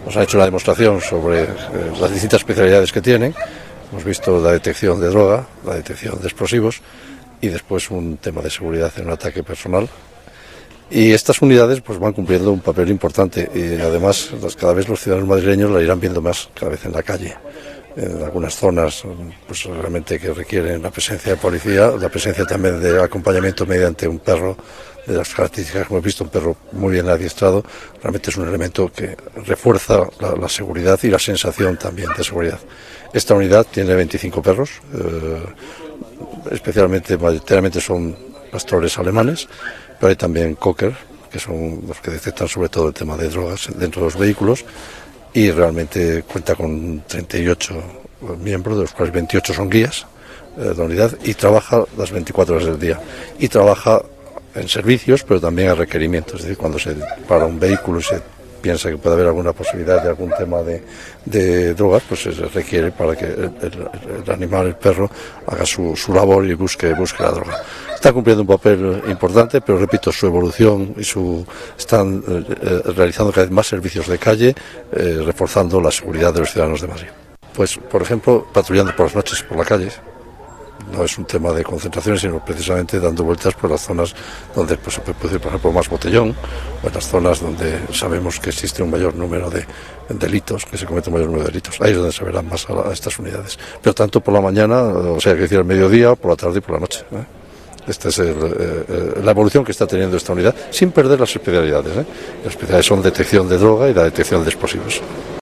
Nos han hecho una demostración sobre las distintas especialidades que tienen. Hemos visto la detección de droga, la detección de explosivos y después un tema de seguridad en un ataque personal. Y estas unidades pues van cumpliendo un papel importante y además cada vez los ciudadanos madrileños la irán viendo más cada vez en la calle. En algunas zonas pues realmente que requieren la presencia de policía, la presencia también de acompañamiento mediante un perro de las características que hemos visto, un perro muy bien adiestrado, realmente es un elemento que refuerza la seguridad y la sensación también de seguridad. Esta unidad tiene 25 perros, mayoritariamente son pastores alemanes, pero hay también cocker, que son los que detectan sobre todo el tema de drogas dentro de los vehículos, y realmente cuenta con 38 miembros, de los cuales 28 son guías de la unidad, y trabaja las 24 horas del día. Y trabaja en servicios, pero también a requerimientos, es decir, cuando se para un vehículo y se piensa que puede haber alguna posibilidad de algún tema de drogas, pues se requiere para que el animal, el perro, haga su labor y busque la droga. Está cumpliendo un papel importante, pero repito, su evolución y están realizando cada vez más servicios de calle, reforzando la seguridad de los ciudadanos de Madrid. Pues, por ejemplo, patrullando por las noches por la calle. No es un tema de concentraciones, sino precisamente dando vueltas por las zonas donde pues, se puede producir, por ejemplo, más botellón, o en las zonas donde sabemos que existe un mayor número de delitos, que se comete un mayor número de delitos. Ahí es donde se verán más a estas unidades. Pero tanto por la mañana, o sea, que decir al mediodía, por la tarde y por la noche. Esta es la evolución que está teniendo esta unidad, sin perder las especialidades. Las especialidades son detección de droga y la detección de explosivos.